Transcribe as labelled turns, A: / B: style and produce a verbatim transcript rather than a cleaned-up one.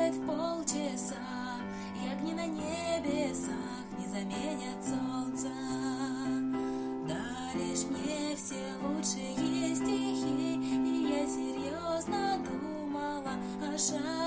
A: светит в полчаса, и огни на небесах не заменят солнца. Даришь мне все лучшие стихи, и я серьезно думала о шаге.